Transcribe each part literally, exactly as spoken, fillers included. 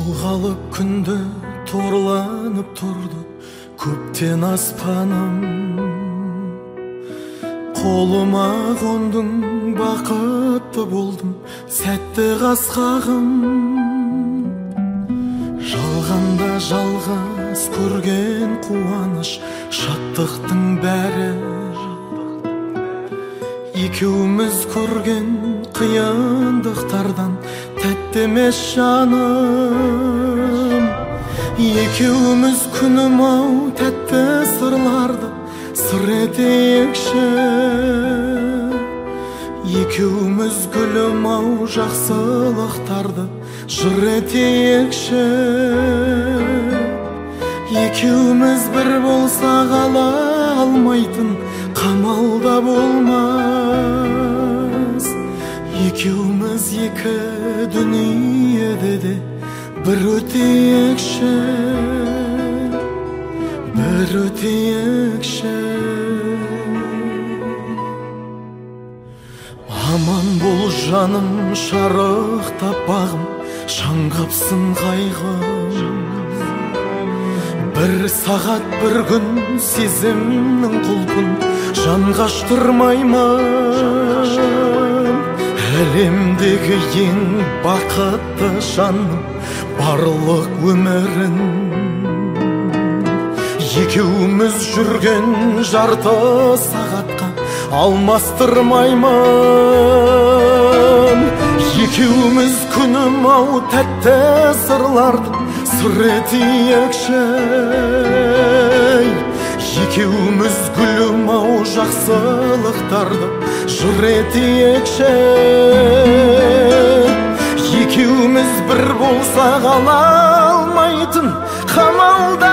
Жылғалы күнді торланып тұрды көптен аспаным. Қолыма қондың, бақытты болдым, сәтті қасқағым. Жалғанда жалғыз көрген қуаныш, шаттықтың бәрі. Екеуміз көрген қиындықтардан тәтті емес жаным. Екеуміз күнім-ау тәтті сырларды сыр етейікші. Екеуміз гүлім-ау жақсылықтарды жыр етейікші. Екеуміз бір болсақ ала алмайтын қамалда болмас. Екеуміз екі дүниеде де бір өтейікші, бір өтейікші. Аман бол жаным, шарықтап бағым, шаңғапсын қайғым. Бір сағат бір күн сезімнің құлпын жанға аштырмаймын. Әлемдегі ең бақытты жаным барлық өмірін. Екеуміз жүрген жарты сағатқа алмастырмаймын. Екеуміз күнім-ау тәтті сырларды сыр етейікші. Екеуміз гүлім-ау жақсылықтарды жыр етейікші. Екеуміз бір болсақ ала алмайтын қамалда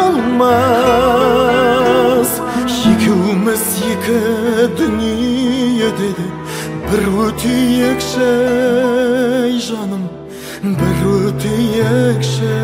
болмас. Екеуміз екі дүниеде де бір өтейікші жаным, бір өтейікші.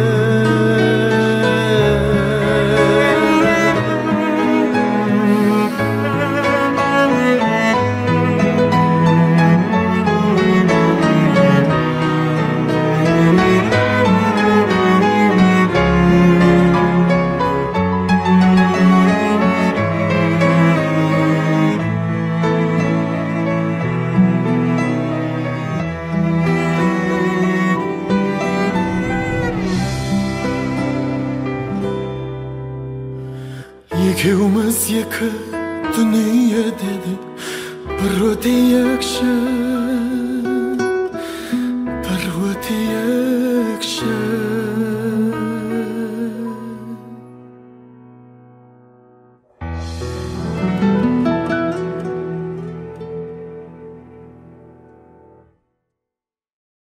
Екеуміз екі дүниеде де бір өтейікші, бір өтейікші.